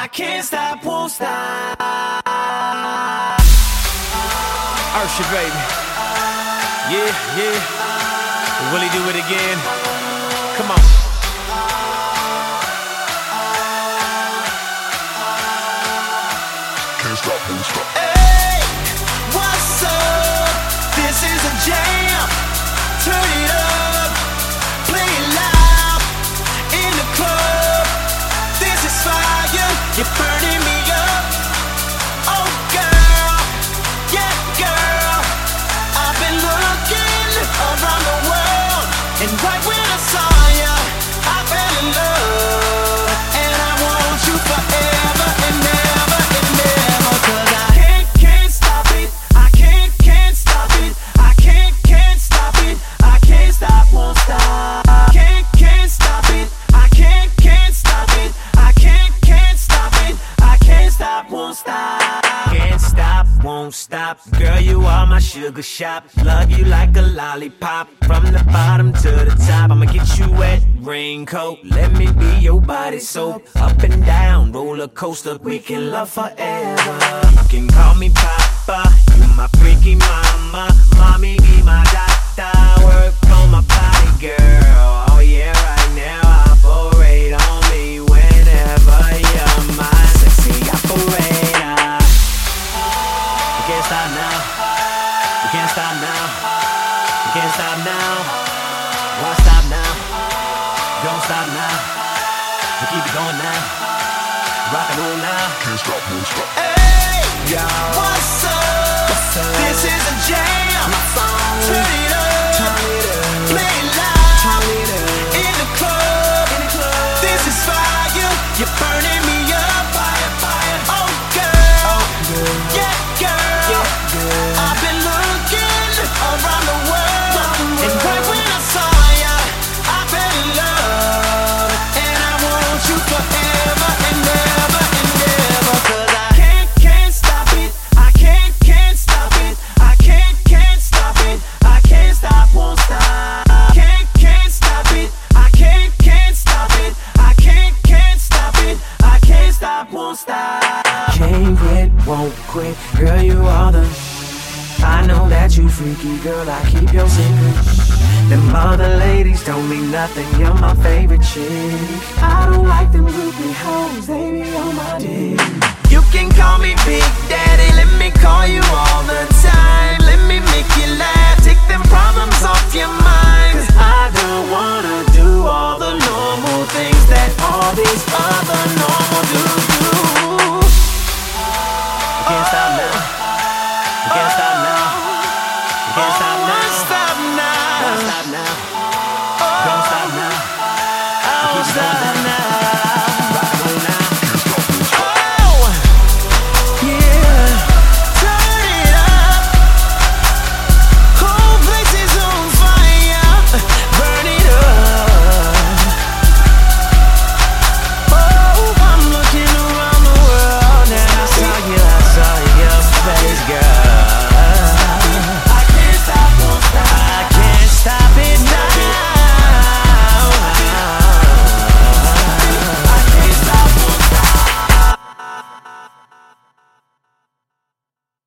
I can't stop, won't stop. Usher, baby. Yeah, yeah. Will he do it again? Come on. Can't stop, won't stop. Hey, what's up? This is a jam. Turn it up, play it loud in the club. This is fire. You're burning me up. Oh girl, yeah girl. I've been looking around the world, and right when I saw ya, I fell in love. And I want you forever and ever and ever. 'Cause I can't stop it. I can't stop it. I can't stop it. I can't stop, won't stop. Can't stop it. I can't stop it. I can't stop it. I can't stop, won't stop. Can't stop, won't stop. Girl, you are my sugar shop. Love you like a lollipop. From the bottom to the top, I'ma get you wet, raincoat. Let me be your body soap. Up and down, roller coaster. We can love forever. You can call me Papa. You my freaky mama. Mommy be my doctor. Work on my body, girl. Oh yeah, right now. Operate on me whenever you're my sexy operator. We can't stop now. We can't stop now. We can't stop now. Why stop now? Don't stop now. We keep it going now. Rock and roll now. Can't stop, won't stop. Hey, yo, what's up? This is a jam. Turn it up, play it loud in the club. This is fire. You're burning me up. Oh girl, yeah girl. I've been looking around the world, and right when I saw ya, I fell in love. And I want you forever and ever and ever. 'Cause I can't stop it. I can't stop it. I can't stop it. I can't stop, won't stop. Can't stop it. I can't stop it. I can't stop it. I can't stop, won't stop. Can't quit, won't quit. Girl, you are the I know that you freaky, girl, I keep your secret. Them other ladies don't mean nothing, you're my favorite chick. I don't like them groupie hoes, they be on my dick. You can call me Big Daddy, let me call you all the time. Let me make you laugh, take them problems off your mind. 'Cause I don't wanna do all the normal things that all these other normal